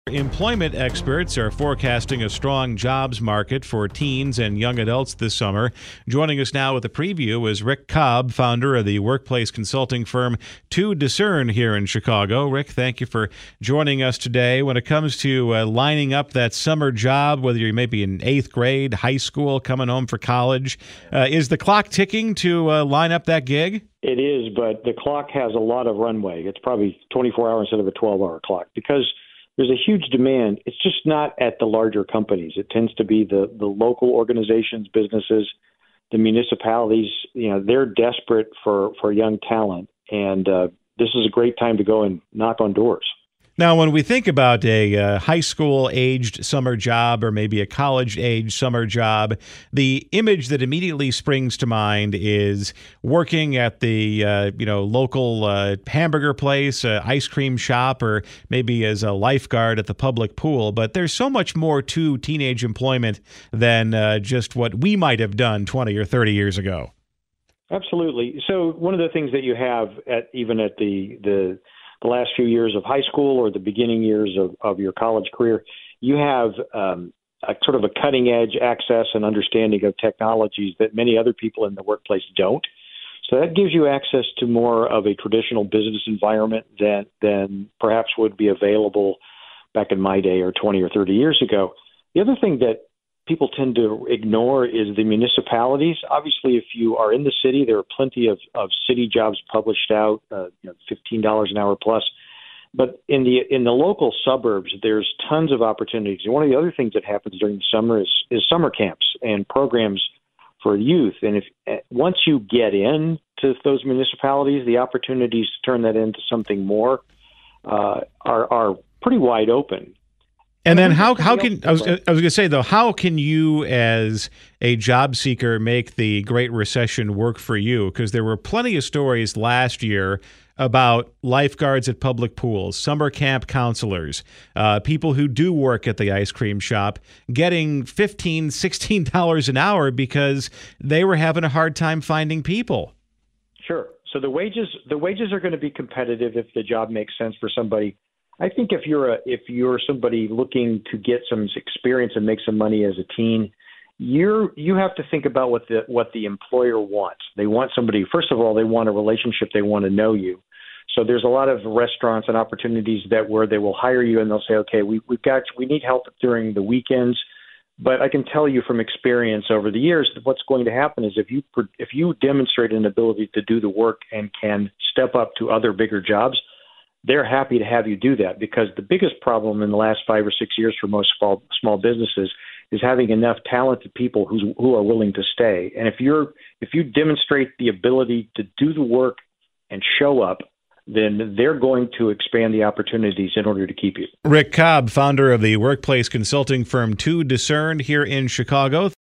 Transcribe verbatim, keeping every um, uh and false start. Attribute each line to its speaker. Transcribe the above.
Speaker 1: Employment experts are forecasting a strong jobs market for teens and young adults this summer. Joining us now with a preview is Rick Cobb, founder of the workplace consulting firm To Discern here in Chicago. Rick, thank you for joining us today. When it comes to uh, lining up that summer job, whether you may be in eighth grade, high school, coming home for college, uh, is the clock ticking to uh, line up that gig?
Speaker 2: It is, but the clock has a lot of runway. It's probably twenty-four hours instead of a twelve-hour clock because there's a huge demand. It's just not at the larger companies. It tends to be the, the local organizations, businesses, the municipalities. You know, they're desperate for, for young talent, and uh, this is a great time to go and knock on doors.
Speaker 1: Now, when we think about a uh, high school-aged summer job or maybe a college-aged summer job, the image that immediately springs to mind is working at the uh, you know local uh, hamburger place, uh, ice cream shop, or maybe as a lifeguard at the public pool. But there's so much more to teenage employment than uh, just what we might have done twenty or thirty years ago.
Speaker 2: Absolutely. So one of the things that you have at even at the the the last few years of high school or the beginning years of, of your college career, you have um, a sort of a cutting edge access and understanding of technologies that many other people in the workplace don't. So that gives you access to more of a traditional business environment than, than perhaps would be available back in my day or twenty or thirty years ago. The other thing that people tend to ignore is the municipalities. Obviously, if you are in the city, there are plenty of, of city jobs published out, uh, you know, fifteen dollars an hour plus. But in the in the local suburbs, there's tons of opportunities. And one of the other things that happens during the summer is, is summer camps and programs for youth. And if once you get into those municipalities, the opportunities to turn that into something more uh, are are pretty wide open.
Speaker 1: And then how how can I was I was going to say though, how can you as a job seeker make the Great Recession work for you? Because there were plenty of stories last year about lifeguards at public pools, summer camp counselors, uh, people who do work at the ice cream shop getting fifteen dollars, sixteen dollars an hour because they were having a hard time finding people.
Speaker 2: Sure. So the wages the wages are going to be competitive if the job makes sense for somebody. I think if you're a, if you're somebody looking to get some experience and make some money as a teen, you're you have to think about what the what the employer wants. They want somebody. First of all, they want a relationship. They want to know you. So there's a lot of restaurants and opportunities that where they will hire you and they'll say, okay, we we've got we need help during the weekends. But I can tell you from experience over the years that what's going to happen is if you if you demonstrate an ability to do the work and can step up to other bigger jobs, they're happy to have you do that, because the biggest problem in the last five or six years for most small, small businesses is having enough talented people who's, who are willing to stay. And if you're if you demonstrate the ability to do the work and show up, then they're going to expand the opportunities in order to keep you.
Speaker 1: Rick Cobb, founder of the workplace consulting firm To Discern here in Chicago.